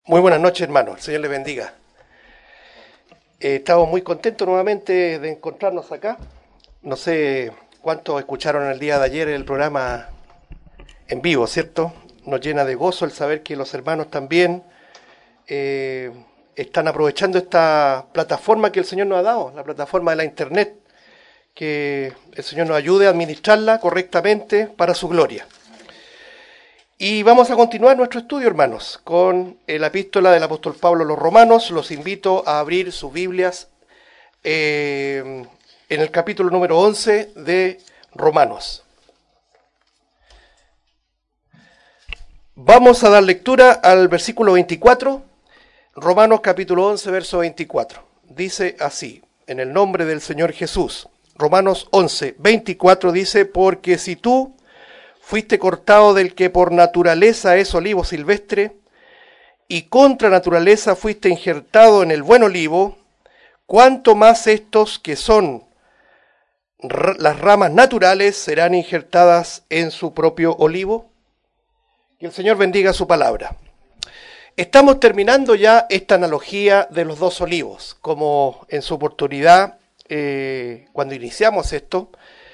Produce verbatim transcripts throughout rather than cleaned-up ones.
Muy buenas noches, hermanos. El Señor les bendiga. Eh, estamos muy contentos nuevamente de encontrarnos acá. No sé cuántos escucharon el día de ayer el programa en vivo, ¿cierto? Nos llena de gozo el saber que los hermanos también eh, están aprovechando esta plataforma que el Señor nos ha dado, la plataforma de la Internet, que el Señor nos ayude a administrarla correctamente para su gloria. Y vamos a continuar nuestro estudio, hermanos, con la epístola del apóstol Pablo a los Romanos. Los invito a abrir sus Biblias eh, en el capítulo número once de Romanos. Vamos a dar lectura al versículo veinticuatro, Romanos capítulo once, verso veinticuatro. Dice así, en el nombre del Señor Jesús. Romanos once, veinticuatro dice, porque si tú fuiste cortado del que por naturaleza es olivo silvestre, y contra naturaleza fuiste injertado en el buen olivo, cuánto más estos que son r- las ramas naturales serán injertadas en su propio olivo. Que el Señor bendiga su palabra. Estamos terminando ya esta analogía de los dos olivos, como en su oportunidad, eh, cuando iniciamos esto,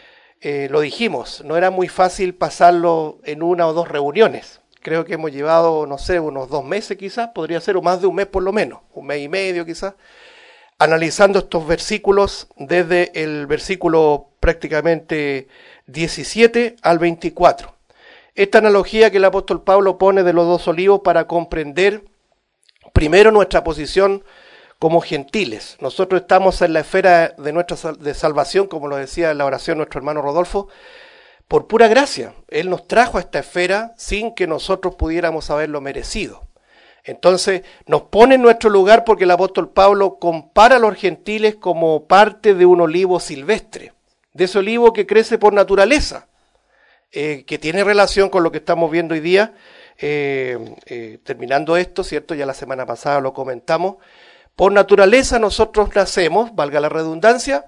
Eh, lo dijimos, no era muy fácil pasarlo en una o dos reuniones. Creo que hemos llevado, no sé, unos dos meses quizás, podría ser, o más de un mes por lo menos, un mes y medio quizás, analizando estos versículos desde el versículo prácticamente diecisiete al veinticuatro. Esta analogía que el apóstol Pablo pone de los dos olivos para comprender primero nuestra posición como gentiles. Nosotros estamos en la esfera de nuestra de salvación, como lo decía en la oración nuestro hermano Rodolfo, por pura gracia. Él nos trajo a esta esfera sin que nosotros pudiéramos haberlo merecido. Entonces nos pone en nuestro lugar porque el apóstol Pablo compara a los gentiles como parte de un olivo silvestre, de ese olivo que crece por naturaleza, eh, que tiene relación con lo que estamos viendo hoy día. Eh, eh, terminando esto, ¿cierto? Ya la semana pasada lo comentamos. Por naturaleza nosotros nacemos, valga la redundancia,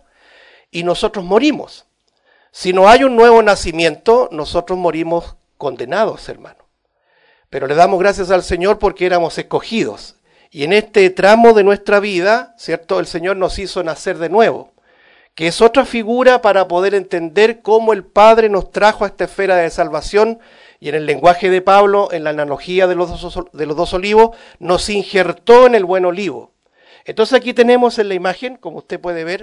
y nosotros morimos. Si no hay un nuevo nacimiento, nosotros morimos condenados, hermano. Pero le damos gracias al Señor porque éramos escogidos. Y en este tramo de nuestra vida, ¿cierto? El Señor nos hizo nacer de nuevo, que es otra figura para poder entender cómo el Padre nos trajo a esta esfera de salvación. Y en el lenguaje de Pablo, en la analogía de los dos, de los dos olivos, nos injertó en el buen olivo. Entonces aquí tenemos en la imagen, como usted puede ver,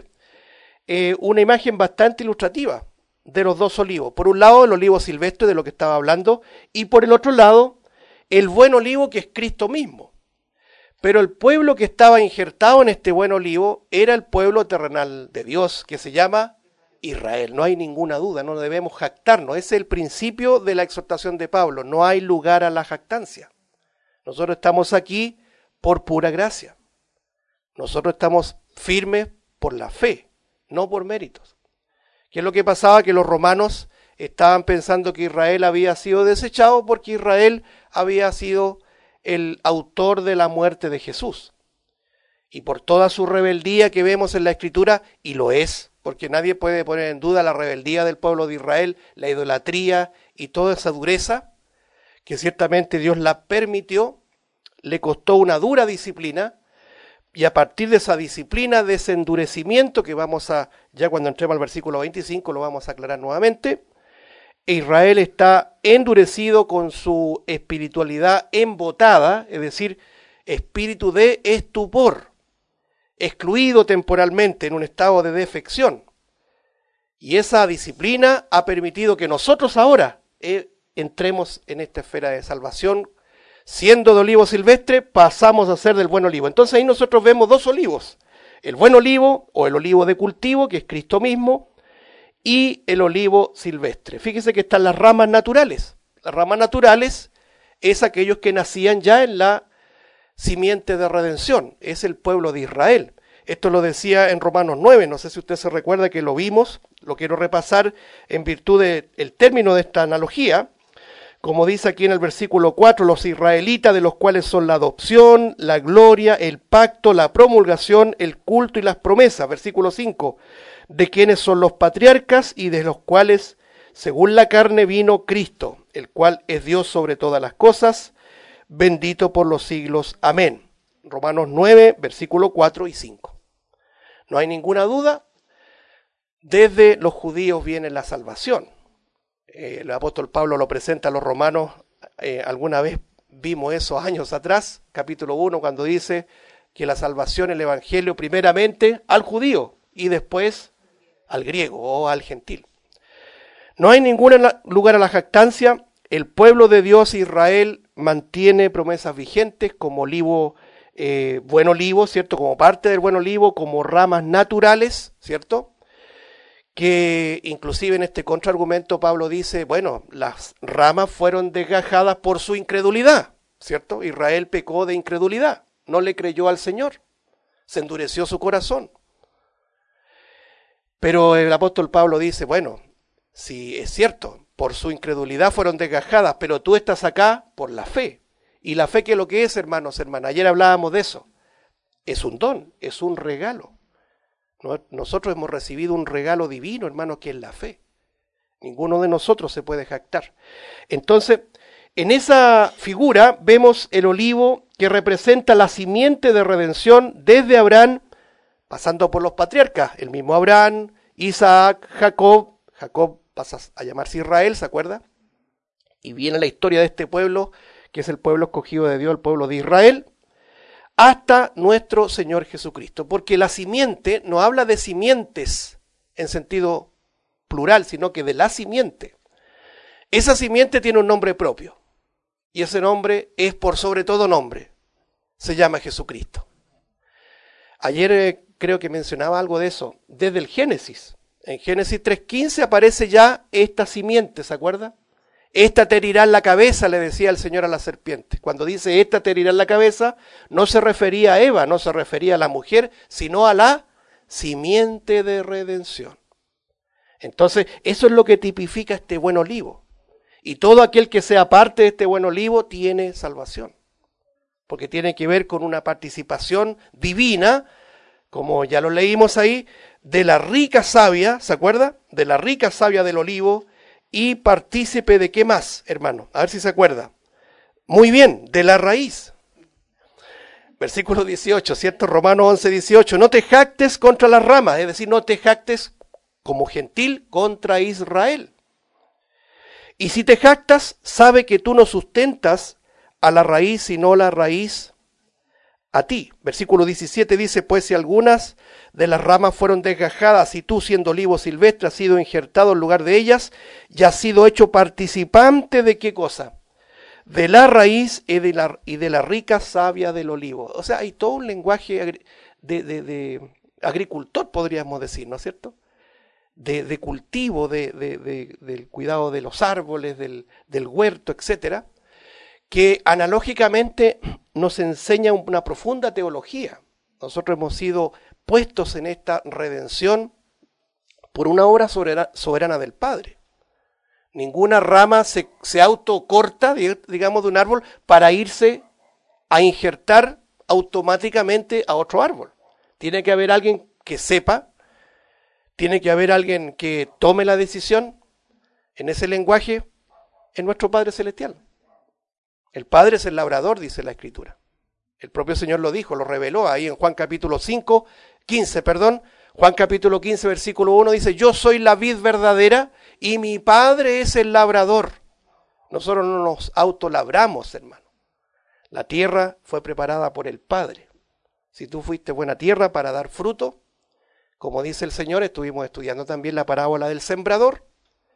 eh, una imagen bastante ilustrativa de los dos olivos. Por un lado el olivo silvestre de lo que estaba hablando y por el otro lado el buen olivo que es Cristo mismo. Pero el pueblo que estaba injertado en este buen olivo era el pueblo terrenal de Dios que se llama Israel. No hay ninguna duda, no debemos jactarnos. Ese es el principio de la exhortación de Pablo. No hay lugar a la jactancia. Nosotros estamos aquí por pura gracia. Nosotros estamos firmes por la fe, no por méritos. ¿Qué es lo que pasaba? Que los romanos estaban pensando que Israel había sido desechado porque Israel había sido el autor de la muerte de Jesús. Y por toda su rebeldía que vemos en la Escritura, y lo es, porque nadie puede poner en duda la rebeldía del pueblo de Israel, la idolatría y toda esa dureza, que ciertamente Dios la permitió, le costó una dura disciplina. Y a partir de esa disciplina, de ese endurecimiento, que vamos a, ya cuando entremos al versículo veinticinco, lo vamos a aclarar nuevamente, Israel está endurecido con su espiritualidad embotada, es decir, espíritu de estupor, excluido temporalmente en un estado de defección. Y esa disciplina ha permitido que nosotros ahora eh, entremos en esta esfera de salvación. Siendo de olivo silvestre, pasamos a ser del buen olivo. Entonces ahí nosotros vemos dos olivos. El buen olivo, o el olivo de cultivo, que es Cristo mismo, y el olivo silvestre. Fíjese que están las ramas naturales. Las ramas naturales es aquellos que nacían ya en la simiente de redención. Es el pueblo de Israel. Esto lo decía en Romanos nueve. No sé si usted se recuerda que lo vimos. Lo quiero repasar en virtud del término de esta analogía. Como dice aquí en el versículo cuatro, los israelitas, de los cuales son la adopción, la gloria, el pacto, la promulgación, el culto y las promesas. Versículo cinco, de quienes son los patriarcas y de los cuales, según la carne, vino Cristo, el cual es Dios sobre todas las cosas, bendito por los siglos. Amén. Romanos nueve, versículo cuatro y cinco. No hay ninguna duda, desde los judíos viene la salvación. Eh, el apóstol Pablo lo presenta a los romanos, eh, alguna vez vimos eso años atrás, capítulo uno, cuando dice que la salvación, el evangelio, primeramente al judío y después al griego o al gentil. No hay ningún lugar a la jactancia. El pueblo de Dios, Israel, mantiene promesas vigentes como olivo, eh, buen olivo, ¿cierto? Como parte del buen olivo, como ramas naturales, ¿cierto? Que inclusive en este contraargumento Pablo dice, bueno, las ramas fueron desgajadas por su incredulidad, ¿cierto? Israel pecó de incredulidad, no le creyó al Señor, se endureció su corazón. Pero el apóstol Pablo dice, bueno, si es cierto, por su incredulidad fueron desgajadas, pero tú estás acá por la fe. Y la fe, ¿qué es lo que es, hermanos, hermanas? Ayer hablábamos de eso. Es un don, es un regalo. Nosotros hemos recibido un regalo divino, hermanos, que es la fe. Ninguno de nosotros se puede jactar. Entonces, en esa figura vemos el olivo que representa la simiente de redención desde Abraham, pasando por los patriarcas, el mismo Abraham, Isaac, Jacob. Jacob pasa a llamarse Israel, ¿se acuerda? Y viene la historia de este pueblo, que es el pueblo escogido de Dios, el pueblo de Israel, hasta nuestro Señor Jesucristo. Porque la simiente no habla de simientes en sentido plural, sino que de la simiente. Esa simiente tiene un nombre propio. Y ese nombre es por sobre todo nombre. Se llama Jesucristo. Ayer eh, creo que mencionaba algo de eso, desde el Génesis. En Génesis tres quince aparece ya esta simiente, ¿se acuerda? Esta te herirá en la cabeza, le decía el Señor a la serpiente. Cuando dice esta te herirá en la cabeza, no se refería a Eva, no se refería a la mujer, sino a la simiente de redención. Entonces, eso es lo que tipifica este buen olivo. Y todo aquel que sea parte de este buen olivo tiene salvación. Porque tiene que ver con una participación divina, como ya lo leímos ahí, de la rica savia, ¿se acuerda? De la rica savia del olivo, y partícipe de qué más, hermano, a ver si se acuerda. Muy bien, de la raíz. Versículo dieciocho, ¿cierto? Romanos once, dieciocho. No te jactes contra las ramas, es decir, no te jactes como gentil contra Israel. Y si te jactas, sabe que tú no sustentas a la raíz, sino la raíz a ti. Versículo diecisiete dice, pues si algunas de las ramas fueron desgajadas y tú, siendo olivo silvestre, has sido injertado en lugar de ellas y has sido hecho participante de qué cosa, de la raíz y de la, y de la rica savia del olivo. O sea, hay todo un lenguaje de, de, de agricultor, podríamos decir, ¿no es cierto? De, de cultivo, de, de, de, del cuidado de los árboles, del, del huerto, etcétera, que analógicamente nos enseña una profunda teología. Nosotros hemos sido puestos en esta redención por una obra soberana, soberana del Padre. Ninguna rama se, se autocorta, digamos, de un árbol para irse a injertar automáticamente a otro árbol. Tiene que haber alguien que sepa, tiene que haber alguien que tome la decisión. En ese lenguaje, es nuestro Padre Celestial. El Padre es el labrador, dice la Escritura. El propio Señor lo dijo, lo reveló ahí en Juan capítulo cinco, quince, perdón. Juan capítulo quince, versículo uno dice, yo soy la vid verdadera y mi Padre es el labrador. Nosotros no nos autolabramos, hermano. La tierra fue preparada por el Padre. Si tú fuiste buena tierra para dar fruto, como dice el Señor, estuvimos estudiando también la parábola del sembrador.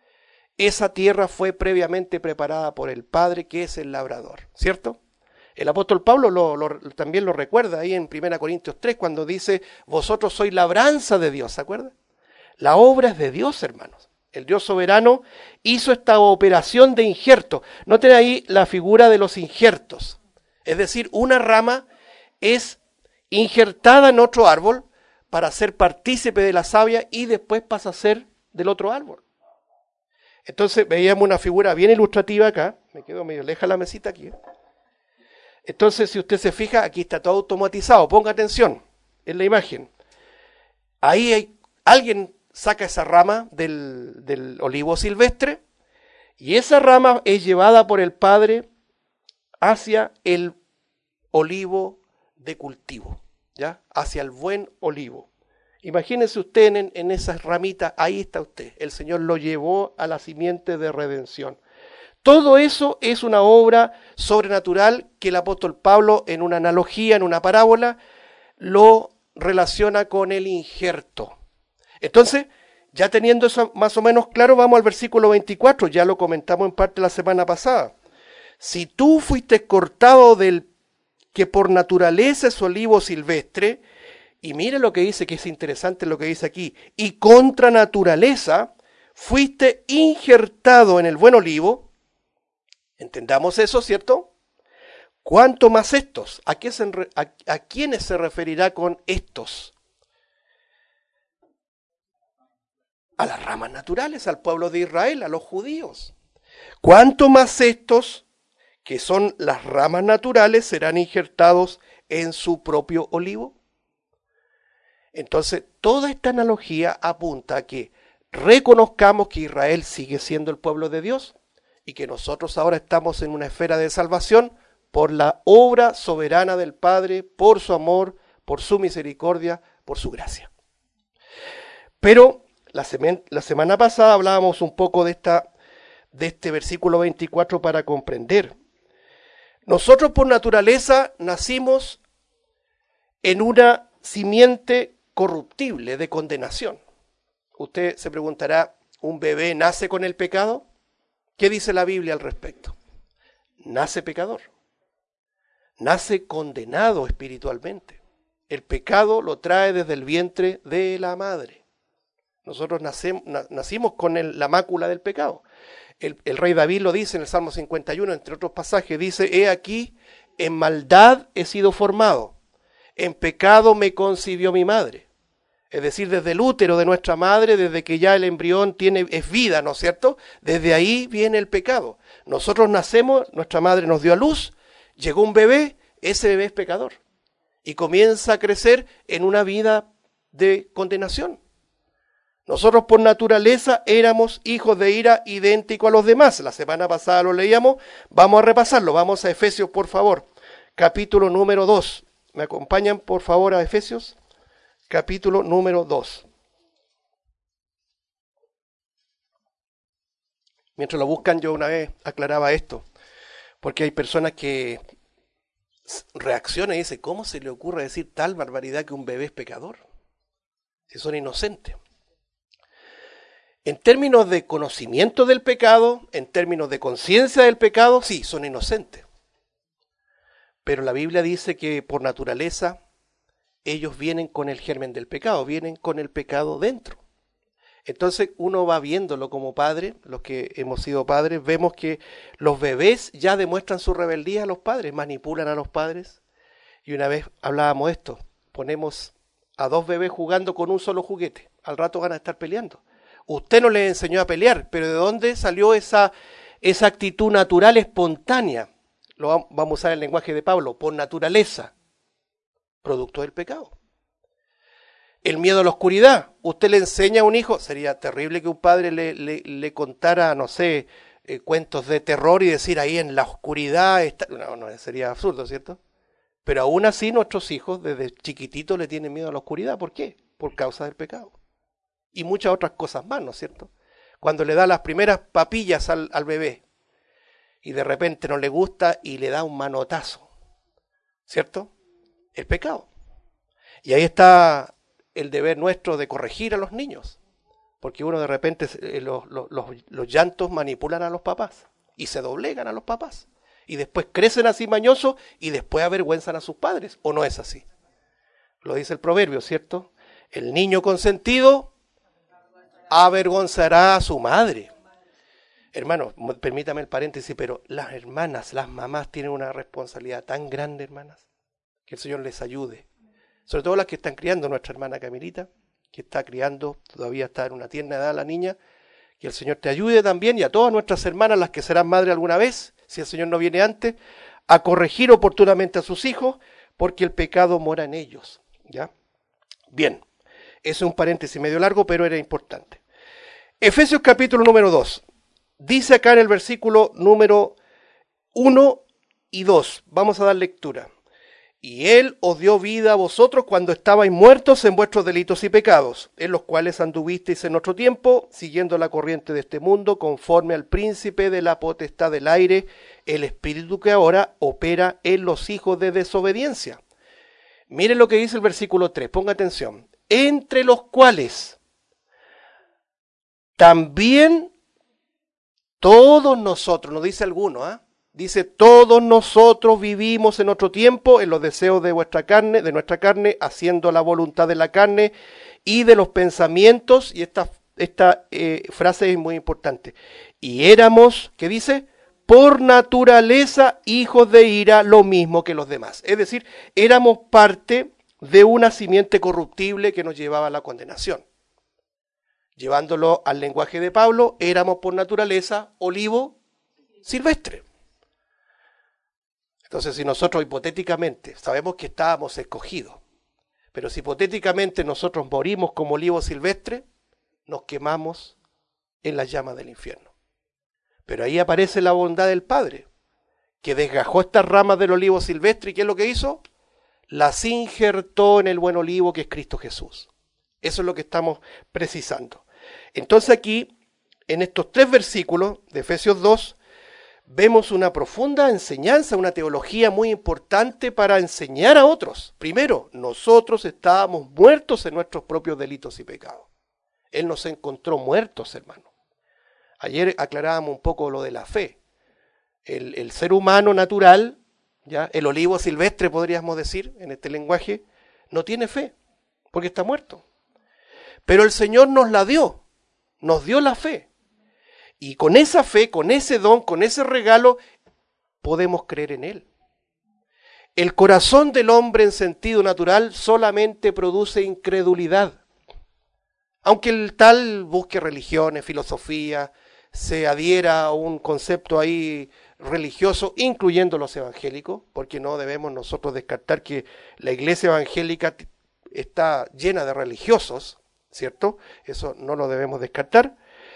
Esa tierra fue previamente preparada por el Padre, que es el labrador, ¿cierto? El apóstol Pablo lo, lo, también lo recuerda ahí en primera Corintios tres, cuando dice, vosotros sois labranza de Dios, ¿se acuerdan? La obra es de Dios, hermanos. El Dios soberano hizo esta operación de injerto. Noten ahí la figura de los injertos. Es decir, una rama es injertada en otro árbol para ser partícipe de la savia y después pasa a ser del otro árbol. Entonces veíamos una figura bien ilustrativa acá. Me quedo medio lejos la mesita aquí. Entonces, si usted se fija, aquí está todo automatizado. Ponga atención en la imagen. Ahí hay, alguien saca esa rama del, del olivo silvestre y esa rama es llevada por el Padre hacia el olivo de cultivo, ¿ya? Hacia el buen olivo. Imagínense usted en, en esas ramitas, ahí está usted. El Señor lo llevó a la simiente de redención. Todo eso es una obra sobrenatural que el apóstol Pablo, en una analogía, en una parábola, lo relaciona con el injerto. Entonces, ya teniendo eso más o menos claro, vamos al versículo veinticuatro, ya lo comentamos en parte la semana pasada. Si tú fuiste cortado del que por naturaleza es olivo silvestre, y mire lo que dice, que es interesante lo que dice aquí, y contra naturaleza fuiste injertado en el buen olivo, entendamos eso, ¿cierto? ¿Cuánto más estos? ¿A, qué se, a, a quiénes se referirá con estos? A las ramas naturales, al pueblo de Israel, a los judíos. ¿Cuánto más estos, que son las ramas naturales, serán injertados en su propio olivo? Entonces, toda esta analogía apunta a que reconozcamos que Israel sigue siendo el pueblo de Dios y que nosotros ahora estamos en una esfera de salvación por la obra soberana del Padre, por su amor, por su misericordia, por su gracia. Pero la, semen, la semana pasada hablábamos un poco de, esta, de este versículo veinticuatro para comprender. Nosotros por naturaleza nacimos en una simiente corruptible de condenación. Usted se preguntará, ¿un bebé nace con el pecado? ¿Qué dice la Biblia al respecto? Nace pecador. Nace condenado espiritualmente. El pecado lo trae desde el vientre de la madre. Nosotros nacemos, nacimos con el, la mácula del pecado. El, el rey David lo dice en el Salmo cincuenta y uno, entre otros pasajes, dice, he aquí, en maldad he sido formado, en pecado me concibió mi madre. Es decir, desde el útero de nuestra madre, desde que ya el embrión tiene, es vida, ¿no es cierto? Desde ahí viene el pecado. Nosotros nacemos, nuestra madre nos dio a luz, llegó un bebé, ese bebé es pecador. Y comienza a crecer en una vida de condenación. Nosotros por naturaleza éramos hijos de ira idénticos a los demás. La semana pasada lo leíamos, vamos a repasarlo. Vamos a Efesios, por favor, capítulo número dos. ¿Me acompañan, por favor, a Efesios? Capítulo número dos. Mientras lo buscan, yo una vez aclaraba esto, porque hay personas que reaccionan y dicen, ¿cómo se le ocurre decir tal barbaridad que un bebé es pecador? Si son inocentes. En términos de conocimiento del pecado, en términos de conciencia del pecado, sí, son inocentes. Pero la Biblia dice que por naturaleza ellos vienen con el germen del pecado, vienen con el pecado dentro. Entonces uno va viéndolo como padre, los que hemos sido padres, vemos que los bebés ya demuestran su rebeldía a los padres, manipulan a los padres. Y una vez hablábamos de esto, ponemos a dos bebés jugando con un solo juguete, al rato van a estar peleando. Usted no les enseñó a pelear, pero ¿de dónde salió esa, esa actitud natural, espontánea? Lo vamos a usar el lenguaje de Pablo, por naturaleza, producto del pecado. El miedo a la oscuridad. Usted le enseña a un hijo, sería terrible que un padre le, le, le contara, no sé, eh, cuentos de terror y decir ahí en la oscuridad está... No, no, sería absurdo, ¿cierto? Pero aún así nuestros hijos desde chiquititos le tienen miedo a la oscuridad. ¿Por qué? Por causa del pecado. Y muchas otras cosas más, ¿no es cierto? Cuando le da las primeras papillas al, al bebé y de repente no le gusta y le da un manotazo, ¿cierto? El pecado. Y ahí está el deber nuestro de corregir a los niños, porque uno de repente eh, los, los, los, los llantos manipulan a los papás y se doblegan a los papás y después crecen así mañosos y después avergüenzan a sus padres, ¿o no es así? Lo dice el proverbio, ¿cierto? El niño consentido avergonzará a su madre. Hermano, permítame el paréntesis, pero las hermanas, las mamás tienen una responsabilidad tan grande, hermanas, que el Señor les ayude. Sobre todo las que están criando, nuestra hermana Camilita, que está criando, todavía está en una tierna edad la niña, que el Señor te ayude también, y a todas nuestras hermanas, las que serán madre alguna vez, si el Señor no viene antes, a corregir oportunamente a sus hijos, porque el pecado mora en ellos. ¿Ya? Bien, ese es un paréntesis medio largo, pero era importante. Efesios capítulo número dos. Dice acá en el versículo número uno, y dos. Vamos a dar lectura. Y él os dio vida a vosotros cuando estabais muertos en vuestros delitos y pecados, en los cuales anduvisteis en otro tiempo, siguiendo la corriente de este mundo, conforme al príncipe de la potestad del aire, el espíritu que ahora opera en los hijos de desobediencia. Miren lo que dice el versículo tres, ponga atención. Entre los cuales también todos nosotros, nos dice alguno, ¿ah? ¿eh? Dice, todos nosotros vivimos en otro tiempo en los deseos de vuestra carne, de nuestra carne, haciendo la voluntad de la carne y de los pensamientos, y esta, esta eh, frase es muy importante. Y éramos, ¿qué dice? Por naturaleza hijos de ira, lo mismo que los demás. Es decir, éramos parte de una simiente corruptible que nos llevaba a la condenación. Llevándolo al lenguaje de Pablo, éramos por naturaleza olivo silvestre. Entonces, si nosotros hipotéticamente, sabemos que estábamos escogidos, pero si hipotéticamente nosotros morimos como olivo silvestre, nos quemamos en las llamas del infierno. Pero ahí aparece la bondad del Padre, que desgajó estas ramas del olivo silvestre, ¿y qué es lo que hizo? Las injertó en el buen olivo que es Cristo Jesús. Eso es lo que estamos precisando. Entonces aquí, en estos tres versículos de Efesios dos, vemos una profunda enseñanza, una teología muy importante para enseñar a otros. Primero, nosotros estábamos muertos en nuestros propios delitos y pecados. Él nos encontró muertos, hermano. Ayer aclarábamos un poco lo de la fe. El, el ser humano natural, ya el olivo silvestre podríamos decir en este lenguaje, no tiene fe, porque está muerto. Pero el Señor nos la dio, nos dio la fe. Y con esa fe, con ese don, con ese regalo, podemos creer en Él. El corazón del hombre en sentido natural solamente produce incredulidad. Aunque el tal busque religiones, filosofía, se adhiera a un concepto ahí religioso, incluyendo los evangélicos, porque no debemos nosotros descartar que la iglesia evangélica está llena de religiosos, ¿cierto? Eso no lo debemos descartar.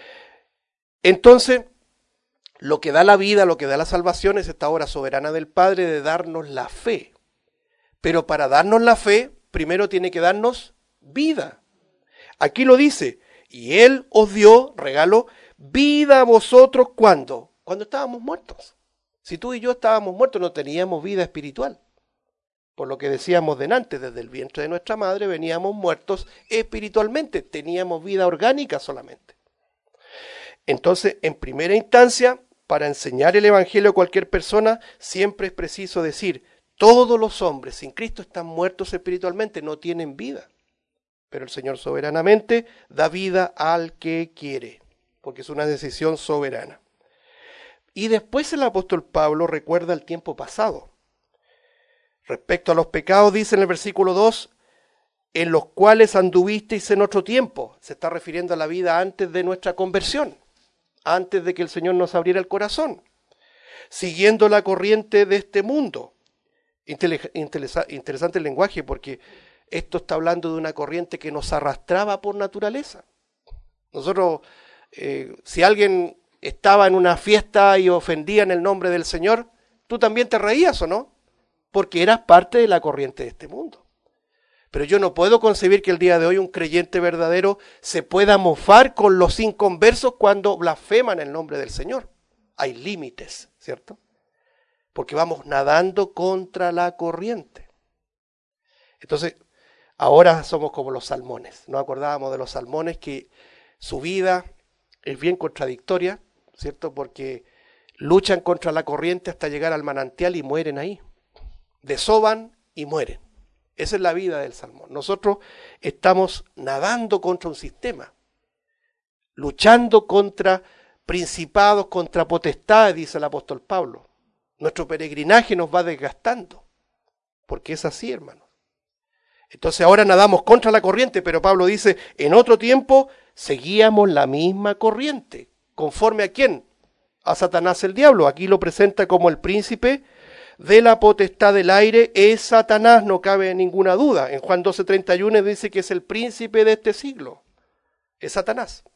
Entonces, lo que da la vida, lo que da la salvación es esta obra soberana del Padre de darnos la fe. Pero para darnos la fe, primero tiene que darnos vida. Aquí lo dice, y Él os dio, regalo, vida a vosotros, ¿cuándo? Cuando estábamos muertos. Si tú y yo estábamos muertos, no teníamos vida espiritual. Por lo que decíamos delante, desde el vientre de nuestra madre veníamos muertos espiritualmente, teníamos vida orgánica solamente. Entonces, en primera instancia, para enseñar el Evangelio a cualquier persona, siempre es preciso decir, todos los hombres sin Cristo están muertos espiritualmente, no tienen vida. Pero el Señor soberanamente da vida al que quiere, porque es una decisión soberana. Y después el apóstol Pablo recuerda el tiempo pasado. Respecto a los pecados, dice en el versículo dos, en los cuales anduvisteis en otro tiempo. Se está refiriendo a la vida antes de nuestra conversión, antes de que el Señor nos abriera el corazón, siguiendo la corriente de este mundo. Intele- interesa- interesante el lenguaje, porque esto está hablando de una corriente que nos arrastraba por naturaleza. Nosotros, eh, si alguien estaba en una fiesta y ofendía en el nombre del Señor, tú también te reías, ¿o no? Porque eras parte de la corriente de este mundo. Pero yo no puedo concebir que el día de hoy un creyente verdadero se pueda mofar con los inconversos cuando blasfeman el nombre del Señor. Hay límites, ¿cierto? Porque vamos nadando contra la corriente. Entonces, ahora somos como los salmones. Nos acordábamos de los salmones que su vida es bien contradictoria, ¿cierto? Porque luchan contra la corriente hasta llegar al manantial y mueren ahí. Desoban y mueren. Esa es la vida del salmón. Nosotros estamos nadando contra un sistema, luchando contra principados, contra potestades, dice el apóstol Pablo. Nuestro peregrinaje nos va desgastando, porque es así, hermanos. Entonces ahora nadamos contra la corriente, pero Pablo dice, en otro tiempo seguíamos la misma corriente. ¿Conforme a quién? A Satanás el diablo. Aquí lo presenta como el príncipe de la potestad del aire, es Satanás, no cabe ninguna duda. En Juan doce treinta y uno dice que es el príncipe de este siglo. Es Satanás.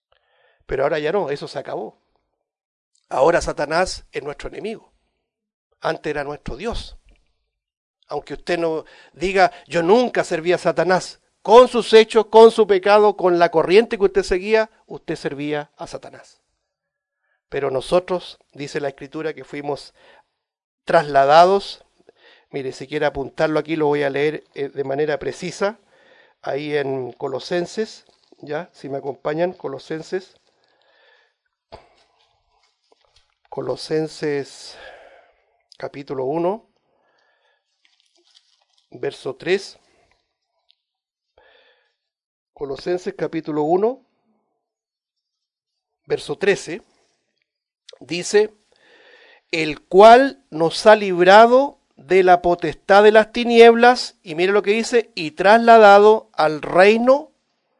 Pero ahora ya no, eso se acabó. Ahora Satanás es nuestro enemigo. Antes era nuestro Dios. Aunque usted no diga, yo nunca serví a Satanás, con sus hechos, con su pecado, con la corriente que usted seguía, usted servía a Satanás. Pero nosotros, dice la Escritura, que fuimos trasladados, mire, si quiere apuntarlo aquí, lo voy a leer de manera precisa, ahí en Colosenses, ya, si me acompañan, Colosenses, Colosenses capítulo uno, verso tres, Colosenses capítulo uno, verso trece, dice, el cual nos ha librado de la potestad de las tinieblas, y mire lo que dice, y trasladado al reino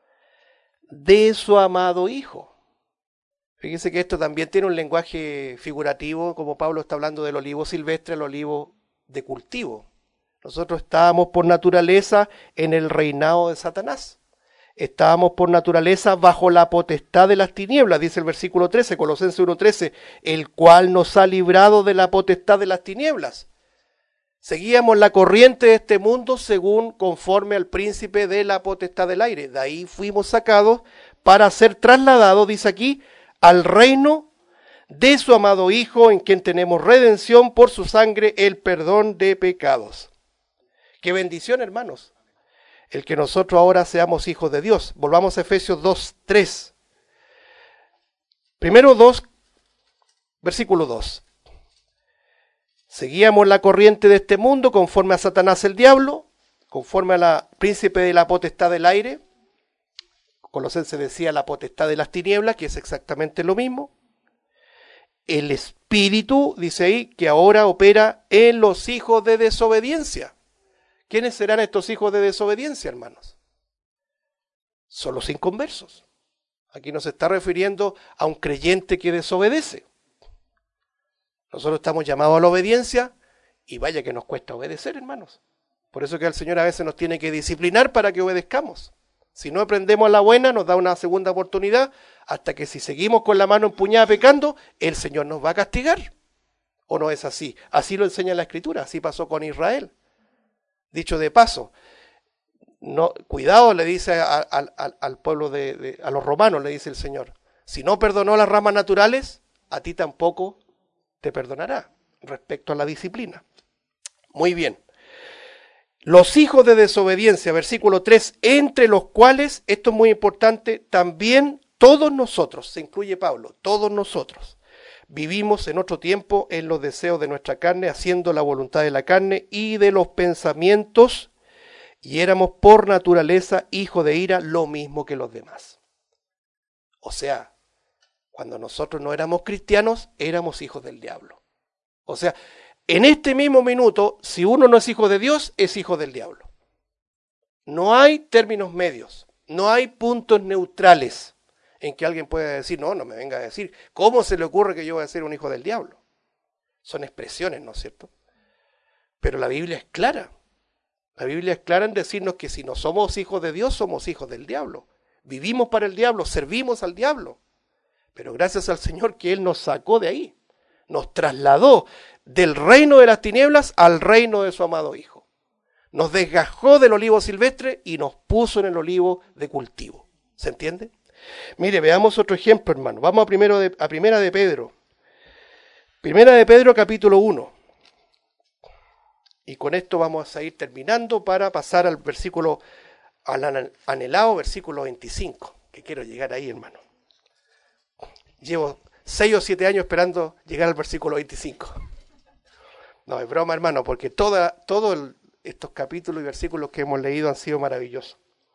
de su amado Hijo. Fíjense que esto también tiene un lenguaje figurativo, como Pablo está hablando del olivo silvestre, el olivo de cultivo. Nosotros estábamos por naturaleza en el reinado de Satanás. Estábamos por naturaleza bajo la potestad de las tinieblas, dice el versículo trece, Colosenses uno trece, el cual nos ha librado de la potestad de las tinieblas. Seguíamos la corriente de este mundo según conforme al príncipe de la potestad del aire. De ahí fuimos sacados para ser trasladados, dice aquí, al reino de su amado Hijo, en quien tenemos redención por su sangre, el perdón de pecados. ¡Qué bendición, hermanos! El que nosotros ahora seamos hijos de Dios. Volvamos a Efesios dos, tres. Primero dos, versículo dos. Seguíamos la corriente de este mundo conforme a Satanás el diablo, conforme a la príncipe de la potestad del aire. Colosenses decía la potestad de las tinieblas, que es exactamente lo mismo. El espíritu, dice ahí, que ahora opera en los hijos de desobediencia. ¿Quiénes serán estos hijos de desobediencia, hermanos? Son los inconversos. Aquí no se está refiriendo a un creyente que desobedece. Nosotros estamos llamados a la obediencia y vaya que nos cuesta obedecer, hermanos. Por eso que el Señor a veces nos tiene que disciplinar para que obedezcamos. Si no aprendemos a la buena, nos da una segunda oportunidad, hasta que si seguimos con la mano empuñada pecando, el Señor nos va a castigar. ¿O no es así? Así lo enseña la Escritura, así pasó con Israel. Dicho de paso, no, cuidado, le dice a, a, a, al pueblo de, de, a los romanos, le dice el Señor, si no perdonó las ramas naturales, a ti tampoco te perdonará, respecto a la disciplina. Muy bien. Los hijos de desobediencia, versículo tres, entre los cuales, esto es muy importante, también todos nosotros, se incluye Pablo, todos nosotros, vivimos en otro tiempo en los deseos de nuestra carne, haciendo la voluntad de la carne y de los pensamientos, y éramos por naturaleza hijos de ira, lo mismo que los demás. O sea, cuando nosotros no éramos cristianos, éramos hijos del diablo. O sea, en este mismo minuto, si uno no es hijo de Dios, es hijo del diablo. No hay términos medios, no hay puntos neutrales en que alguien pueda decir, no, no me venga a decir, ¿cómo se le ocurre que yo voy a ser un hijo del diablo? Son expresiones, ¿no es cierto? Pero la Biblia es clara. La Biblia es clara en decirnos que si no somos hijos de Dios, somos hijos del diablo. Vivimos para el diablo, servimos al diablo. Pero gracias al Señor que Él nos sacó de ahí. Nos trasladó del reino de las tinieblas al reino de su amado Hijo. Nos desgajó del olivo silvestre y nos puso en el olivo de cultivo. ¿Se entiende? Mire, veamos otro ejemplo, hermano. Vamos a, primero de, a Primera de Pedro. Primera de Pedro, capítulo uno. Y con esto vamos a ir terminando para pasar al versículo, al anhelado versículo veinticinco, que quiero llegar ahí, hermano. Llevo seis o siete años esperando llegar al versículo veinticinco. No, es broma, hermano, porque toda, todos estos capítulos y versículos que hemos leído han sido maravillosos.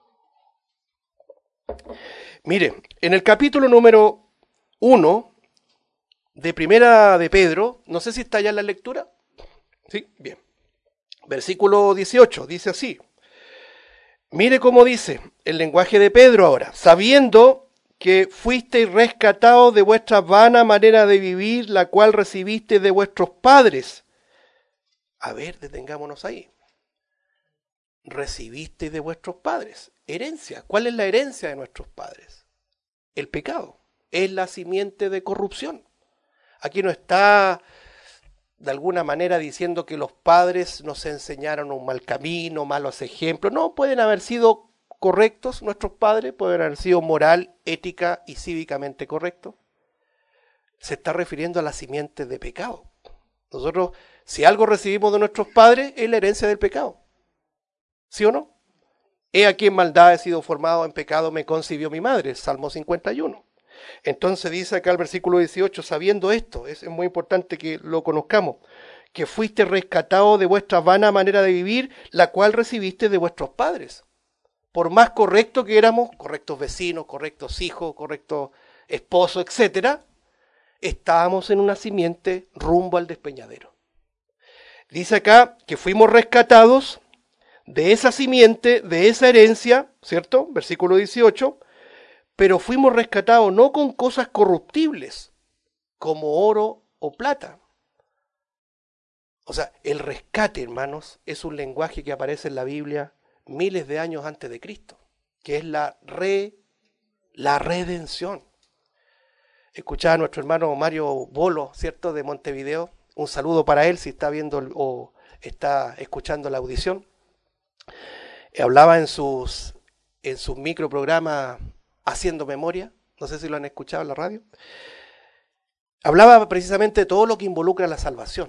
Mire, en el capítulo número uno de Primera de Pedro, no sé si está ya en la lectura. Sí, bien. Versículo dieciocho, dice así. Mire cómo dice el lenguaje de Pedro ahora. Sabiendo que fuisteis rescatados de vuestra vana manera de vivir, la cual recibisteis de vuestros padres. A ver, detengámonos ahí. Recibisteis de vuestros padres. Herencia. ¿Cuál es la herencia de nuestros padres? El pecado. Es la simiente de corrupción. Aquí no está de alguna manera diciendo que los padres nos enseñaron un mal camino, malos ejemplos. No, pueden haber sido correctos nuestros padres, pueden haber sido moral, ética y cívicamente correctos. Se está refiriendo a la simiente de pecado. Nosotros, si algo recibimos de nuestros padres, es la herencia del pecado. ¿Sí o no? He aquí en maldad he sido formado, en pecado me concibió mi madre. Salmo cincuenta y uno. Entonces dice acá el versículo dieciocho, sabiendo esto, es muy importante que lo conozcamos, que fuiste rescatado de vuestra vana manera de vivir, la cual recibiste de vuestros padres. Por más correcto que éramos, correctos vecinos, correctos hijos, correctos esposos, etcétera, estábamos en una simiente rumbo al despeñadero. Dice acá que fuimos rescatados de esa simiente, de esa herencia, ¿cierto? Versículo dieciocho, pero fuimos rescatados no con cosas corruptibles, como oro o plata. O sea, el rescate, hermanos, es un lenguaje que aparece en la Biblia miles de años antes de Cristo, que es la re, la redención. Escuchaba a nuestro hermano Mario Bolo, ¿cierto?, de Montevideo. Un saludo para él si está viendo o está escuchando la audición. Hablaba en sus, en sus microprogramas Haciendo Memoria, no sé si lo han escuchado en la radio. Hablaba precisamente de todo lo que involucra la salvación,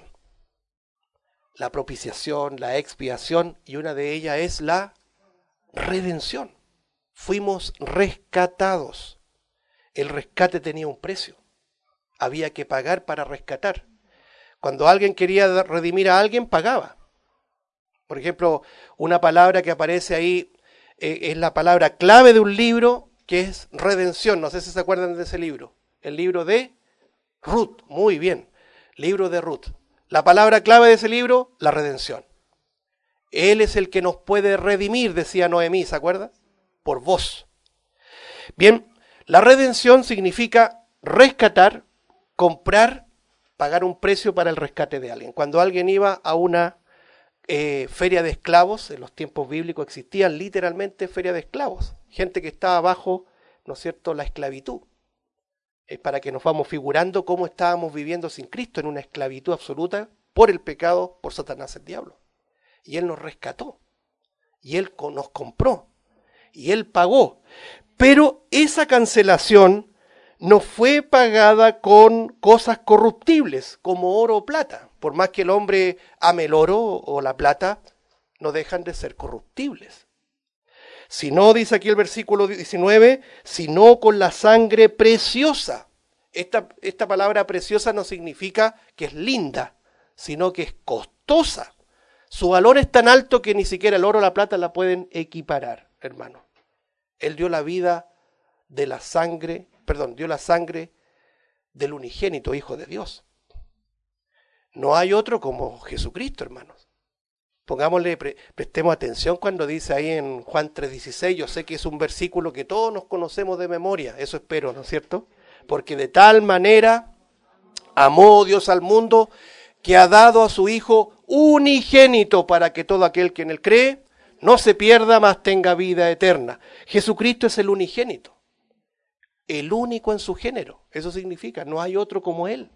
la propiciación, la expiación, y una de ellas es la redención. Fuimos rescatados. El rescate tenía un precio. Había que pagar para rescatar. Cuando alguien quería redimir a alguien, pagaba. Por ejemplo, una palabra que aparece ahí eh, es la palabra clave de un libro que es redención. No sé si se acuerdan de ese libro. El libro de Ruth. Muy bien. Libro de Ruth. La palabra clave de ese libro, la redención. Él es el que nos puede redimir, decía Noemí, ¿se acuerda? Por vos. Bien, la redención significa rescatar, comprar, pagar un precio para el rescate de alguien. Cuando alguien iba a una eh, feria de esclavos, en los tiempos bíblicos existían literalmente ferias de esclavos. Gente que estaba bajo, ¿no es cierto?, la esclavitud. Es para que nos vamos figurando cómo estábamos viviendo sin Cristo en una esclavitud absoluta por el pecado, por Satanás el diablo. Y Él nos rescató. Y Él nos compró. Y Él pagó. Pero esa cancelación no fue pagada con cosas corruptibles, como oro o plata. Por más que el hombre ame el oro o la plata, no dejan de ser corruptibles. Si no, dice aquí el versículo diecinueve, sino con la sangre preciosa. Esta, esta palabra preciosa no significa que es linda, sino que es costosa. Su valor es tan alto que ni siquiera el oro o la plata la pueden equiparar, hermano. Él dio la vida de la sangre, perdón, dio la sangre del unigénito Hijo de Dios. No hay otro como Jesucristo, hermanos. Pongámosle, pre, prestemos atención cuando dice ahí en Juan tres dieciséis, yo sé que es un versículo que todos nos conocemos de memoria, eso espero, ¿no es cierto? Porque de tal manera amó Dios al mundo que ha dado a su Hijo unigénito para que todo aquel que en él cree no se pierda, mas tenga vida eterna. Jesucristo es el unigénito, el único en su género. Eso significa, no hay otro como Él.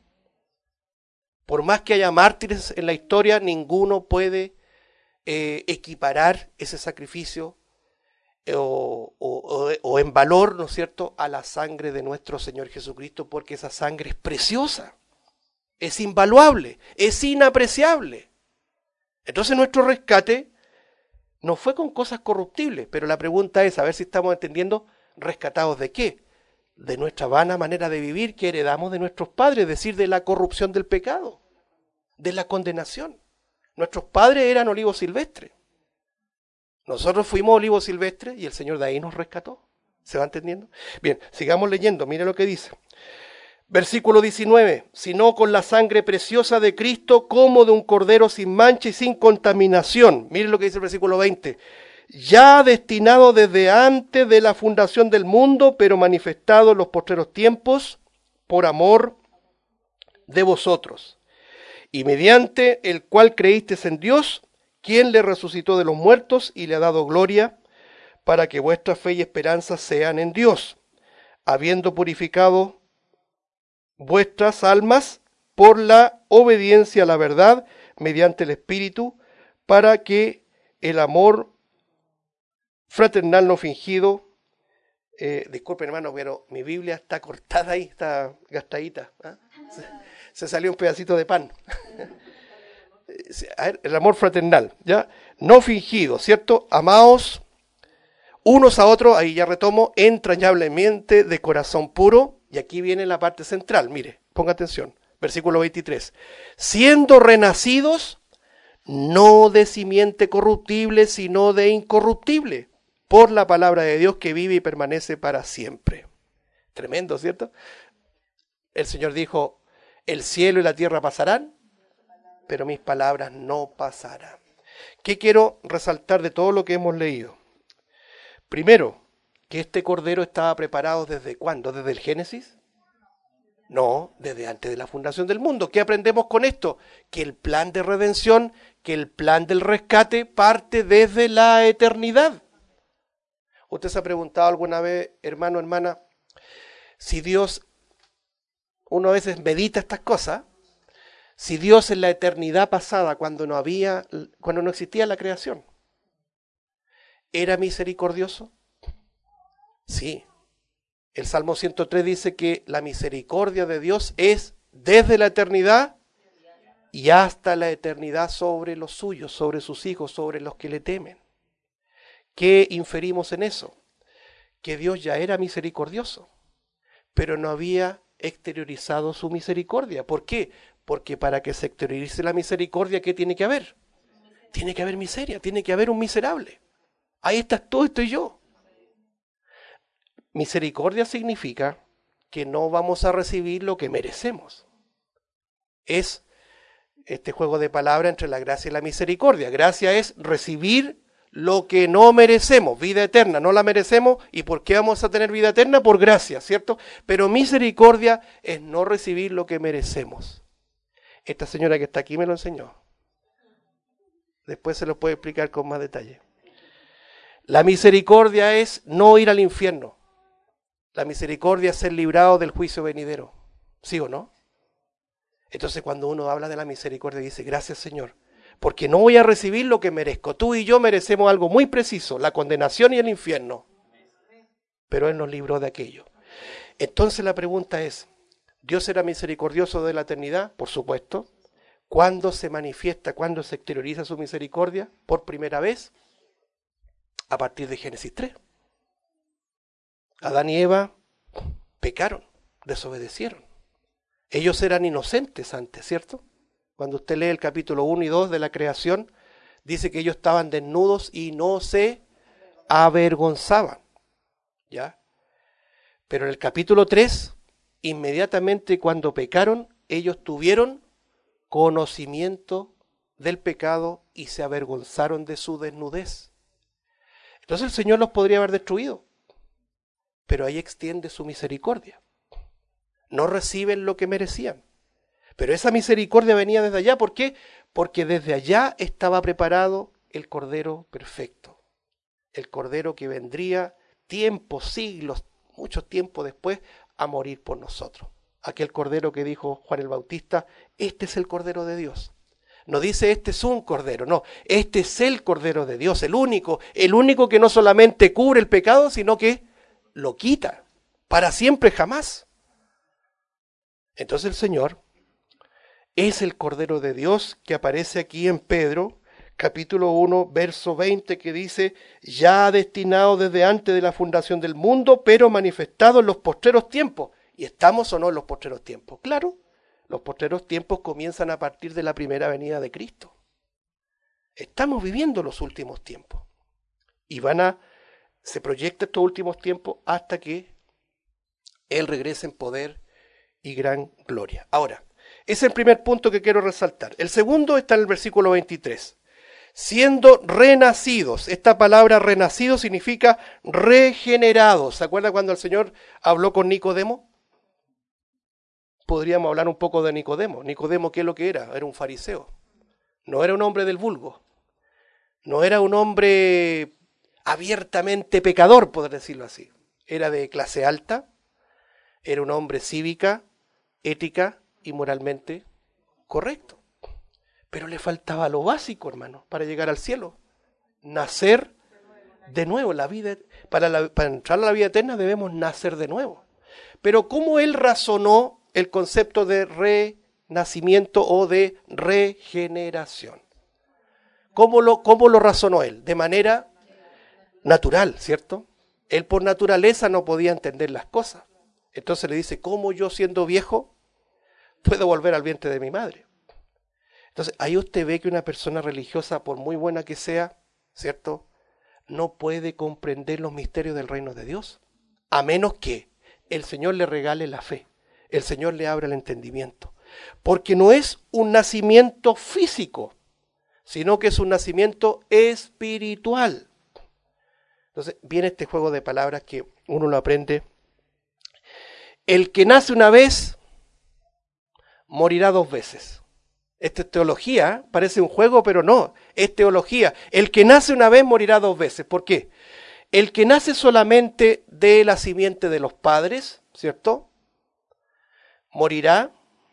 Por más que haya mártires en la historia, ninguno puede eh, equiparar ese sacrificio eh, o, o, o en valor, ¿no es cierto?, a la sangre de nuestro Señor Jesucristo, porque esa sangre es preciosa, es invaluable, es inapreciable. Entonces nuestro rescate no fue con cosas corruptibles, pero la pregunta es, a ver si estamos entendiendo, ¿rescatados de qué? De nuestra vana manera de vivir que heredamos de nuestros padres, es decir, de la corrupción del pecado, de la condenación. Nuestros padres eran olivos silvestres. Nosotros fuimos olivos silvestres y el Señor de ahí nos rescató. ¿Se va entendiendo? Bien, sigamos leyendo, mire lo que dice. Versículo diecinueve, sino con la sangre preciosa de Cristo como de un cordero sin mancha y sin contaminación. Mire lo que dice el versículo veinte. Ya destinado desde antes de la fundación del mundo, pero manifestado en los postreros tiempos por amor de vosotros. Y mediante el cual creísteis en Dios, quien le resucitó de los muertos y le ha dado gloria, para que vuestra fe y esperanza sean en Dios, habiendo purificado vuestras almas por la obediencia a la verdad mediante el Espíritu, para que el amor fraternal no fingido, eh, disculpen hermano, pero mi Biblia está cortada ahí, está gastadita, ¿eh? se, se salió un pedacito de pan. A ver, el amor fraternal, ¿ya? No fingido, ¿cierto? Amaos unos a otros, ahí ya retomo, entrañablemente de corazón puro, y aquí viene la parte central, mire, ponga atención, versículo veintitrés, siendo renacidos, no de simiente corruptible, sino de incorruptible, por la palabra de Dios que vive y permanece para siempre. Tremendo, ¿cierto? El Señor dijo, el cielo y la tierra pasarán, pero mis palabras no pasarán. ¿Qué quiero resaltar de todo lo que hemos leído? Primero, que este cordero estaba preparado ¿desde cuándo? ¿Desde el Génesis? No, desde antes de la fundación del mundo. ¿Qué aprendemos con esto? Que el plan de redención, que el plan del rescate parte desde la eternidad. ¿Usted se ha preguntado alguna vez, hermano, hermana, si Dios, uno a veces medita estas cosas, si Dios en la eternidad pasada, cuando no había, cuando no existía la creación, ¿era misericordioso? Sí. El Salmo ciento tres dice que la misericordia de Dios es desde la eternidad y hasta la eternidad sobre los suyos, sobre sus hijos, sobre los que le temen. ¿Qué inferimos en eso? Que Dios ya era misericordioso, pero no había exteriorizado su misericordia. ¿Por qué? Porque para que se exteriorice la misericordia, ¿qué tiene que haber? Tiene que haber miseria, tiene que haber un miserable. Ahí estás tú, estoy yo. Misericordia significa que no vamos a recibir lo que merecemos. Es este juego de palabras entre la gracia y la misericordia. Gracia es recibir lo que no merecemos, vida eterna, no la merecemos. ¿Y por qué vamos a tener vida eterna? Por gracia, ¿cierto? Pero misericordia es no recibir lo que merecemos. Esta señora que está aquí me lo enseñó. Después se lo puede explicar con más detalle. La misericordia es no ir al infierno. La misericordia es ser librado del juicio venidero. ¿Sí o no? Entonces cuando uno habla de la misericordia dice, gracias Señor, porque no voy a recibir lo que merezco. Tú y yo merecemos algo muy preciso, la condenación y el infierno. Pero Él nos libró de aquello. Entonces la pregunta es, ¿Dios era misericordioso de la eternidad? Por supuesto. ¿Cuándo se manifiesta, cuándo se exterioriza su misericordia? Por primera vez, a partir de Génesis tres. Adán y Eva pecaron, desobedecieron. Ellos eran inocentes antes, ¿cierto? Cuando usted lee el capítulo uno y dos de la creación, dice que ellos estaban desnudos y no se avergonzaban, ¿ya? Pero en el capítulo tres, inmediatamente cuando pecaron, ellos tuvieron conocimiento del pecado y se avergonzaron de su desnudez. Entonces el Señor los podría haber destruido, pero ahí extiende su misericordia. No reciben lo que merecían, pero esa misericordia venía desde allá. ¿Por qué? Porque desde allá estaba preparado el Cordero perfecto, el Cordero que vendría tiempos, siglos, mucho tiempo después a morir por nosotros. Aquel Cordero que dijo Juan el Bautista, este es el Cordero de Dios. No dice este es un Cordero, no, este es el Cordero de Dios, el único, el único que no solamente cubre el pecado, sino que lo quita para siempre, jamás. Entonces el Señor es el Cordero de Dios que aparece aquí en Pedro, capítulo uno, verso veinte, que dice, ya destinado desde antes de la fundación del mundo, pero manifestado en los postreros tiempos. ¿Y estamos o no en los postreros tiempos? Claro, los postreros tiempos comienzan a partir de la primera venida de Cristo. Estamos viviendo los últimos tiempos. Y van a, se proyecta estos últimos tiempos hasta que Él regrese en poder y gran gloria. Ahora, ese es el primer punto que quiero resaltar. El segundo está en el versículo veintitrés. Siendo renacidos. Esta palabra renacido significa regenerados. ¿Se acuerda cuando el Señor habló con Nicodemo? Podríamos hablar un poco de Nicodemo. Nicodemo, ¿qué es lo que era? Era un fariseo. No era un hombre del vulgo. No era un hombre abiertamente pecador, por decirlo así. Era de clase alta. Era un hombre cívica, ética y moralmente Correcto. Pero le faltaba lo básico, hermano, para llegar al cielo. Nacer de nuevo. La vida, para, la, para entrar a la vida eterna debemos nacer de nuevo. Pero ¿cómo él razonó el concepto de renacimiento o de regeneración? ¿Cómo lo, cómo lo razonó él? De manera natural, ¿cierto? Él por naturaleza no podía entender las cosas. Entonces le dice, ¿cómo yo siendo viejo puedo volver al vientre de mi madre? Entonces ahí usted ve que una persona religiosa, por muy buena que sea, ¿cierto?, no puede comprender los misterios del reino de Dios, a menos que el Señor le regale la fe, el Señor le abra el entendimiento, porque no es un nacimiento físico, sino que es un nacimiento espiritual. Entonces viene este juego de palabras que uno lo aprende. El que nace una vez, morirá dos veces. Esta es teología, ¿eh? Parece un juego, pero no, es teología. El que nace una vez, morirá dos veces. ¿Por qué? El que nace solamente de la simiente de los padres, ¿cierto?, morirá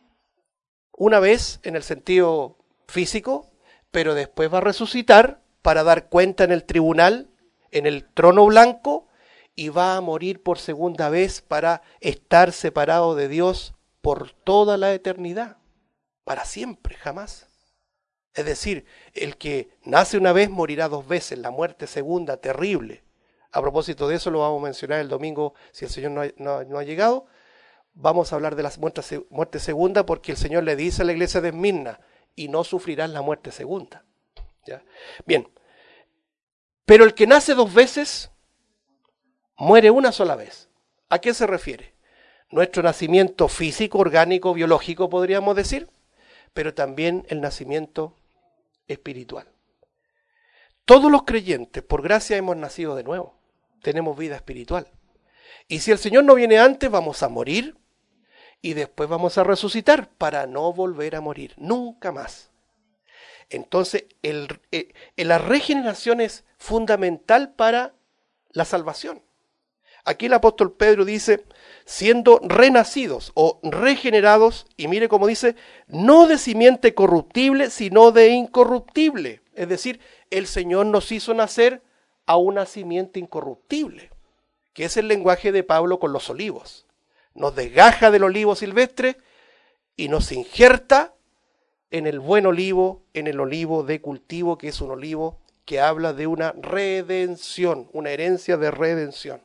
una vez en el sentido físico, pero después va a resucitar para dar cuenta en el tribunal, en el trono blanco, y va a morir por segunda vez para estar separado de Dios por toda la eternidad, para siempre, jamás. Es decir, el que nace una vez morirá dos veces, la muerte segunda, terrible. A propósito de eso lo vamos a mencionar el domingo, si el Señor no ha, no, no ha llegado. Vamos a hablar de la muerte, muerte segunda, porque el Señor le dice a la iglesia de Esmirna, y no sufrirán la muerte segunda. ¿Ya? Bien, pero el que nace dos veces, muere una sola vez. ¿A qué se refiere? Nuestro nacimiento físico, orgánico, biológico, podríamos decir, pero también el nacimiento espiritual. Todos los creyentes, por gracia, hemos nacido de nuevo. Tenemos vida espiritual. Y si el Señor no viene antes, vamos a morir y después vamos a resucitar para no volver a morir, nunca más. Entonces, el, el, la regeneración es fundamental para la salvación. Aquí el apóstol Pedro dice, siendo renacidos o regenerados, y mire cómo dice, no de simiente corruptible, sino de incorruptible. Es decir, el Señor nos hizo nacer a una simiente incorruptible, que es el lenguaje de Pablo con los olivos. Nos desgaja del olivo silvestre y nos injerta en el buen olivo, en el olivo de cultivo, que es un olivo que habla de una redención, una herencia de redención.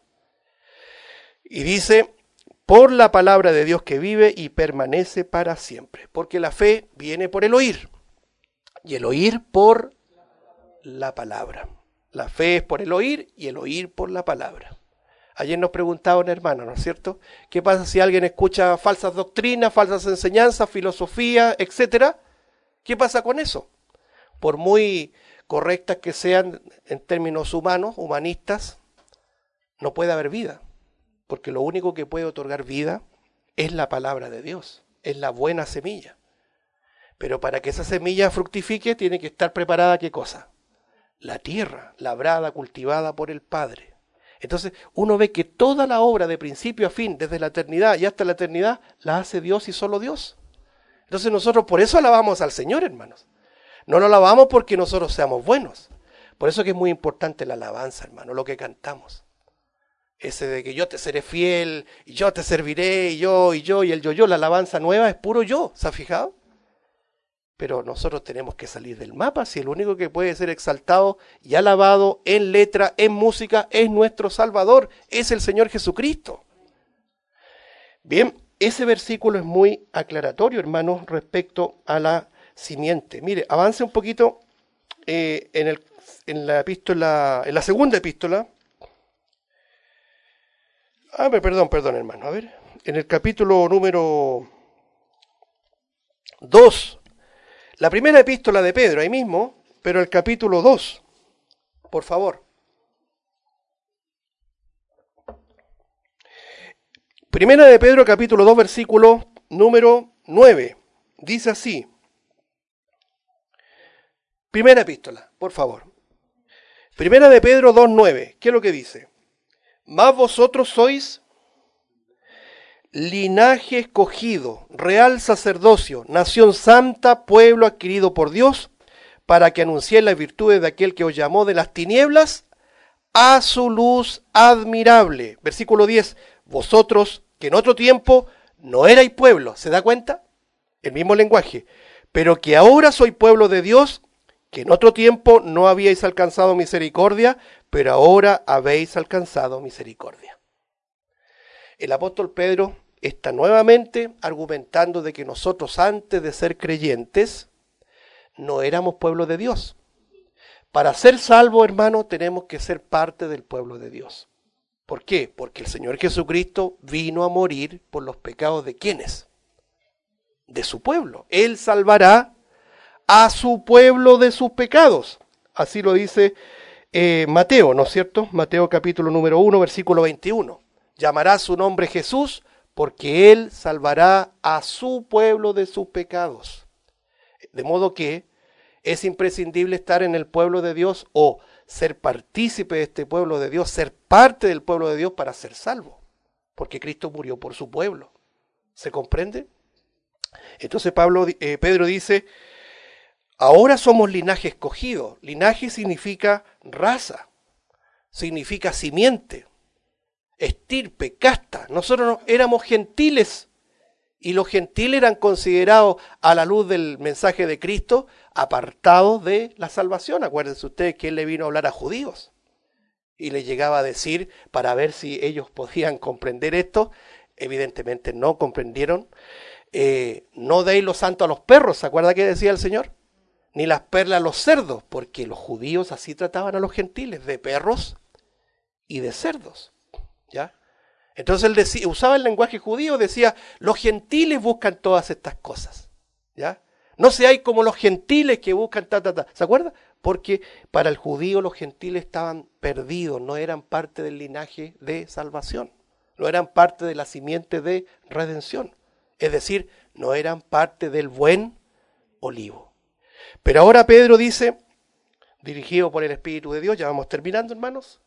Y dice, por la palabra de Dios que vive y permanece para siempre. Porque la fe viene por el oír, y el oír por la palabra. La fe es por el oír y el oír por la palabra. Ayer nos preguntaba un hermano, ¿no es cierto? ¿Qué pasa si alguien escucha falsas doctrinas, falsas enseñanzas, filosofía, etcétera? ¿Qué pasa con eso? Por muy correctas que sean en términos humanos, humanistas, no puede haber vida. Porque lo único que puede otorgar vida es la palabra de Dios, es la buena semilla. Pero para que esa semilla fructifique tiene que estar preparada, ¿qué cosa? La tierra, labrada, cultivada por el Padre. Entonces uno ve que toda la obra de principio a fin, desde la eternidad y hasta la eternidad, la hace Dios y solo Dios. Entonces nosotros por eso alabamos al Señor, hermanos. No lo alabamos porque nosotros seamos buenos. Por eso que es muy importante la alabanza, hermano, lo que cantamos. Ese de que yo te seré fiel, y yo te serviré, y yo, y yo, y el yo-yo, la alabanza nueva es puro yo, ¿se ha fijado? Pero nosotros tenemos que salir del mapa, si el único que puede ser exaltado y alabado en letra, en música, es nuestro Salvador, es el Señor Jesucristo. Bien, ese versículo es muy aclaratorio, hermanos, respecto a la simiente. Mire, avance un poquito eh, en, el, en la epístola, en la segunda epístola. Ah, perdón, perdón, hermano. A ver, en el capítulo número dos, la primera epístola de Pedro, ahí mismo, pero el capítulo dos, por favor. Primera de Pedro, capítulo dos, versículo número nueve. Dice así. Primera epístola, por favor. Primera de Pedro dos, nueve. ¿Qué es lo que dice? Mas vosotros sois linaje escogido, real sacerdocio, nación santa, pueblo adquirido por Dios, para que anunciéis las virtudes de aquel que os llamó de las tinieblas a su luz admirable. Versículo diez, vosotros que en otro tiempo no erais pueblo, ¿se da cuenta? El mismo lenguaje, pero que ahora soy pueblo de Dios, que en otro tiempo no habíais alcanzado misericordia, pero ahora habéis alcanzado misericordia. El apóstol Pedro está nuevamente argumentando de que nosotros antes de ser creyentes no éramos pueblo de Dios. Para ser salvo, hermano, tenemos que ser parte del pueblo de Dios. ¿Por qué? Porque el Señor Jesucristo vino a morir por los pecados de ¿quiénes? De su pueblo. Él salvará a su pueblo de sus pecados. Así lo dice eh, Mateo, ¿no es cierto? Mateo capítulo número uno, versículo veintiuno. Llamará su nombre Jesús, porque Él salvará a su pueblo de sus pecados. De modo que es imprescindible estar en el pueblo de Dios o ser partícipe de este pueblo de Dios, ser parte del pueblo de Dios para ser salvo, porque Cristo murió por su pueblo. ¿Se comprende? Entonces Pablo, eh, Pedro dice, ahora somos linaje escogido. Linaje significa raza, significa simiente, estirpe, casta. Nosotros éramos gentiles y los gentiles eran considerados a la luz del mensaje de Cristo apartados de la salvación. Acuérdense ustedes que Él le vino a hablar a judíos y le llegaba a decir para ver si ellos podían comprender esto. Evidentemente no comprendieron. Eh, no deis lo santo a los perros, ¿se acuerda que decía el Señor? Ni las perlas a los cerdos, porque los judíos así trataban a los gentiles, de perros y de cerdos, ¿ya? Entonces él decía, usaba el lenguaje judío, decía, los gentiles buscan todas estas cosas, ¿ya? No seáis como los gentiles que buscan ta, ta, ta, ¿se acuerda? Porque para el judío los gentiles estaban perdidos, no eran parte del linaje de salvación, no eran parte de la simiente de redención. Es decir, no eran parte del buen olivo. Pero ahora Pedro dice, dirigido por el Espíritu de Dios, ya vamos terminando, hermanos.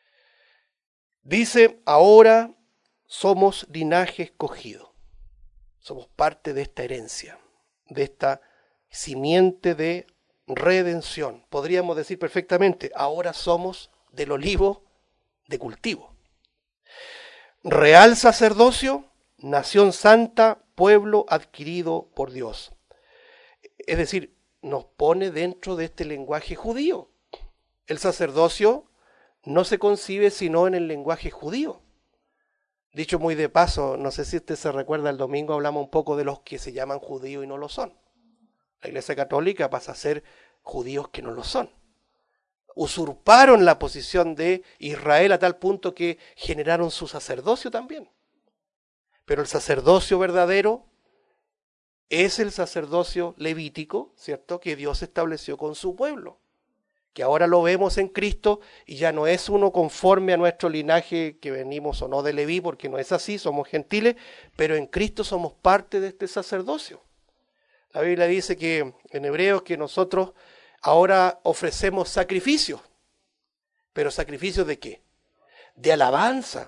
Dice, ahora somos linaje escogido. Somos parte de esta herencia, de esta simiente de redención. Podríamos decir perfectamente, ahora somos del olivo de cultivo. Real sacerdocio, nación santa, pueblo adquirido por Dios. Es decir, nos pone dentro de este lenguaje judío. El sacerdocio no se concibe sino en el lenguaje judío. Dicho muy de paso, no sé si usted se recuerda, el domingo hablamos un poco de los que se llaman judíos y no lo son. La Iglesia Católica pasa a ser judíos que no lo son. Usurparon la posición de Israel a tal punto que generaron su sacerdocio también. Pero el sacerdocio verdadero es el sacerdocio levítico, ¿cierto?, que Dios estableció con su pueblo, que ahora lo vemos en Cristo y ya no es uno conforme a nuestro linaje que venimos o no de Leví, porque no es así, somos gentiles, pero en Cristo somos parte de este sacerdocio. La Biblia dice que en Hebreos que nosotros ahora ofrecemos sacrificios, pero ¿sacrificios de qué? De alabanza.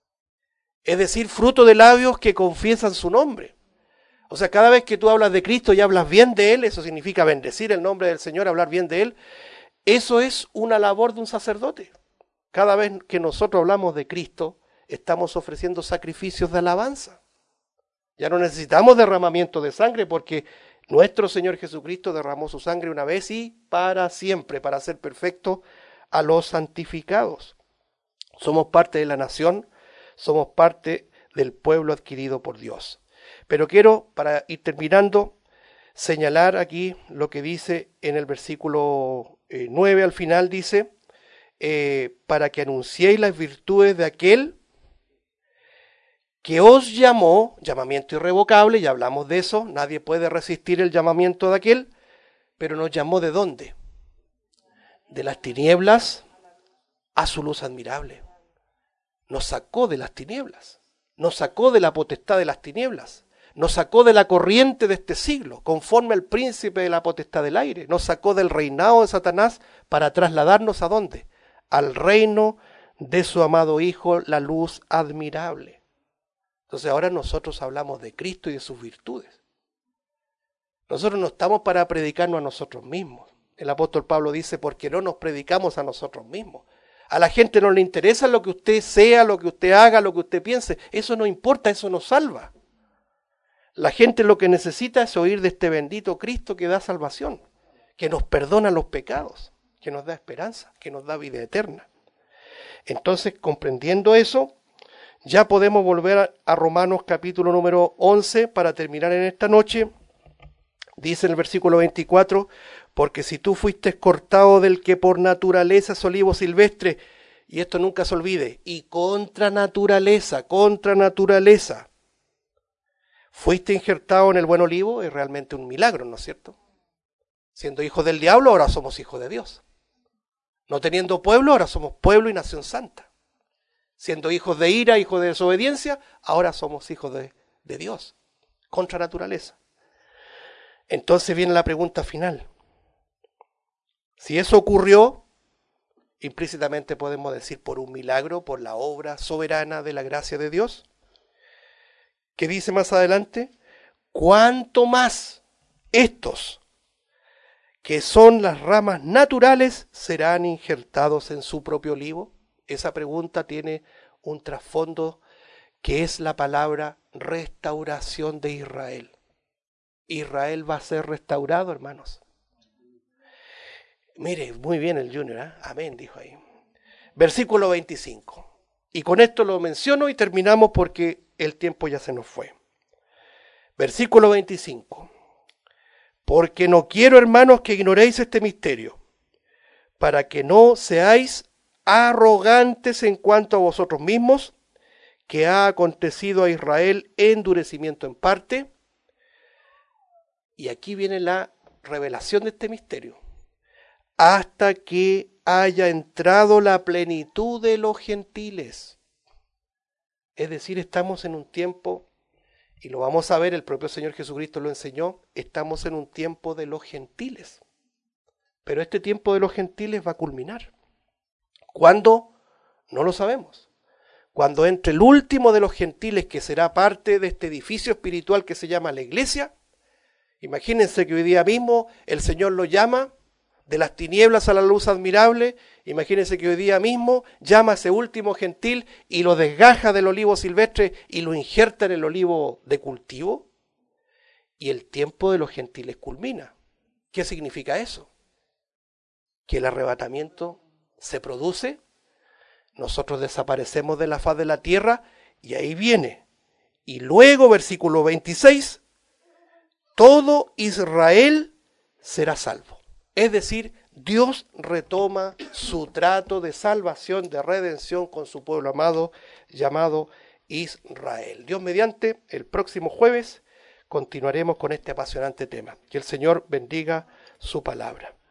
Es decir, fruto de labios que confiesan su nombre. O sea, cada vez que tú hablas de Cristo y hablas bien de Él, eso significa bendecir el nombre del Señor, hablar bien de Él. Eso es una labor de un sacerdote. Cada vez que nosotros hablamos de Cristo, estamos ofreciendo sacrificios de alabanza. Ya no necesitamos derramamiento de sangre porque nuestro Señor Jesucristo derramó su sangre una vez y para siempre, para hacer perfecto a los santificados. Somos parte de la nación, somos parte del pueblo adquirido por Dios. Pero quiero, para ir terminando, señalar aquí lo que dice en el versículo eh, nueve, al final dice, eh, para que anunciéis las virtudes de aquel que os llamó, llamamiento irrevocable, ya hablamos de eso, nadie puede resistir el llamamiento de aquel, pero nos llamó ¿de dónde? De las tinieblas a su luz admirable. Nos sacó de las tinieblas, nos sacó de la potestad de las tinieblas, nos sacó de la corriente de este siglo, conforme al príncipe de la potestad del aire, nos sacó del reinado de Satanás para trasladarnos ¿a dónde? Al reino de su amado Hijo, la luz admirable. Entonces ahora nosotros hablamos de Cristo y de sus virtudes. Nosotros no estamos para predicarnos a nosotros mismos. El apóstol Pablo dice, porque no nos predicamos a nosotros mismos. A la gente no le interesa lo que usted sea, lo que usted haga, lo que usted piense. Eso no importa, eso nos salva. La gente lo que necesita es oír de este bendito Cristo que da salvación, que nos perdona los pecados, que nos da esperanza, que nos da vida eterna. Entonces, comprendiendo eso, ya podemos volver a, a Romanos capítulo número once para terminar en esta noche. Dice en el versículo veinticuatro, porque si tú fuiste cortado del que por naturaleza es olivo silvestre, y esto nunca se olvide, y contra naturaleza, contra naturaleza, fuiste injertado en el buen olivo, es realmente un milagro, ¿no es cierto? Siendo hijos del diablo, ahora somos hijos de Dios. No teniendo pueblo, ahora somos pueblo y nación santa. Siendo hijos de ira, hijos de desobediencia, ahora somos hijos de, de Dios, contra naturaleza. Entonces viene la pregunta final. Si eso ocurrió, implícitamente podemos decir por un milagro, por la obra soberana de la gracia de Dios. ¿Qué dice más adelante? ¿Cuánto más estos, que son las ramas naturales, serán injertados en su propio olivo? Esa pregunta tiene un trasfondo que es la palabra restauración de Israel. Israel va a ser restaurado, hermanos. Mire, muy bien el Junior, ¿eh? Amén, dijo ahí. Versículo veinticinco. Y con esto lo menciono y terminamos porque el tiempo ya se nos fue. Versículo veinticinco. Porque no quiero, hermanos, que ignoréis este misterio, para que no seáis arrogantes en cuanto a vosotros mismos, que ha acontecido a Israel endurecimiento en parte. Y aquí viene la revelación de este misterio. Hasta que haya entrado la plenitud de los gentiles. Es decir, estamos en un tiempo, y lo vamos a ver, el propio Señor Jesucristo lo enseñó, estamos en un tiempo de los gentiles. Pero este tiempo de los gentiles va a culminar. ¿Cuándo? No lo sabemos. Cuando entre el último de los gentiles, que será parte de este edificio espiritual que se llama la iglesia. Imagínense que hoy día mismo el Señor lo llama de las tinieblas a la luz admirable. Imagínense que hoy día mismo llama a ese último gentil y lo desgaja del olivo silvestre y lo injerta en el olivo de cultivo. Y el tiempo de los gentiles culmina. ¿Qué significa eso? Que el arrebatamiento se produce, nosotros desaparecemos de la faz de la tierra y ahí viene. Y luego, versículo veintiséis, todo Israel será salvo. Es decir, Dios retoma su trato de salvación, de redención con su pueblo amado, llamado Israel. Dios mediante, el próximo jueves continuaremos con este apasionante tema. Que el Señor bendiga su palabra.